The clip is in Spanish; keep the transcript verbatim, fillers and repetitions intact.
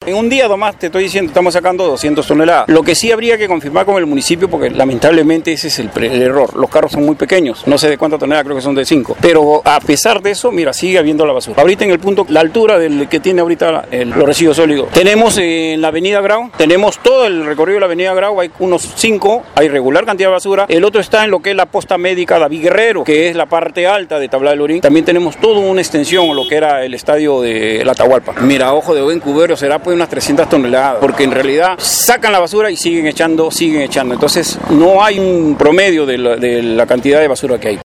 En un día nomás te estoy diciendo, estamos sacando doscientas toneladas. Lo que sí habría que confirmar con el municipio, porque lamentablemente ese es el, el error. Los carros son muy pequeños, no sé de cuántas toneladas, creo que son de cinco. Pero a pesar de eso, mira, sigue habiendo la basura. Ahorita en el punto, la altura del que tiene ahorita el, los residuos sólidos. Tenemos en la avenida Grau, tenemos todo el recorrido de la avenida Grau, hay unos cinco, hay regular cantidad de basura. El otro está en lo que es la posta médica David Guerrero, que es la parte alta de Tablada del Orín. También tenemos toda una extensión, lo que era el estadio de la Atahualpa. Mira, ojo de buen cubero, será pues unas trescientas toneladas, porque en realidad sacan la basura y siguen echando, siguen echando. Entonces no hay un promedio de la, de la cantidad de basura que hay.